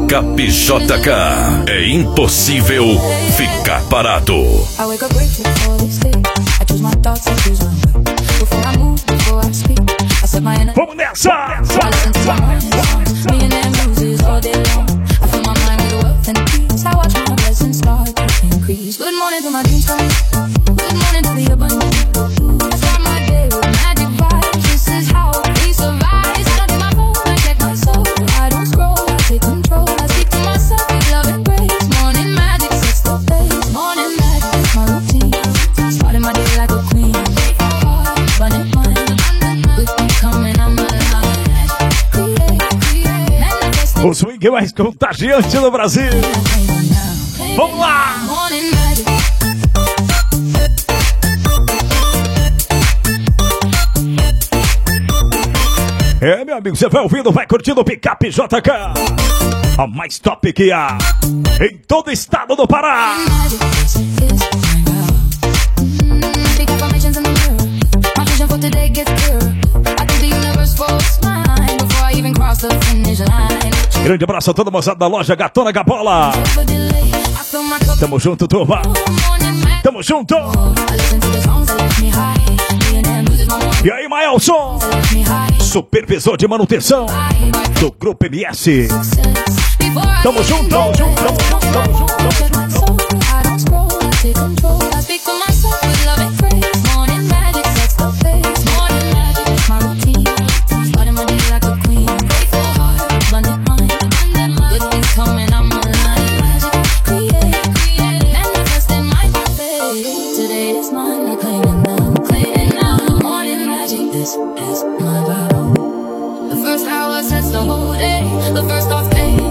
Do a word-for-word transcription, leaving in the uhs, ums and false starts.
Picape J K. É impossível ficar parado. Vamos nessa! Good morning to my dreams come. Good morning to the abundance. I start my day with magic vibes. This is how we survive. I don't take my phone, I check my soul. I don't scroll, I take control. I speak to myself with love and grace. Morning magic sets the pace. Morning magic is my routine. Starting my day like a queen. Running mine, with me coming, I'm alive. O swing mais contagiante no Brasil. Vamos lá! É, meu amigo, você vai ouvindo, vai curtindo o Picape J K. A mais top que há em todo o estado do Pará. Grande abraço a toda a moçada da loja Gatona Gabola. Tamo junto, turma. Tamo junto. E aí, Maelson, supervisor de manutenção do Grupo M S. Tamo junto, tamo junto, tamo junto, tamo junto, tamo junto. This is my vow. The first hour sets the whole day. The first off day.